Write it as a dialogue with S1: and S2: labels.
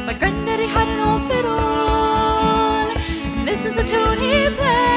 S1: My granddaddy had an old fiddle. This is the tune he played.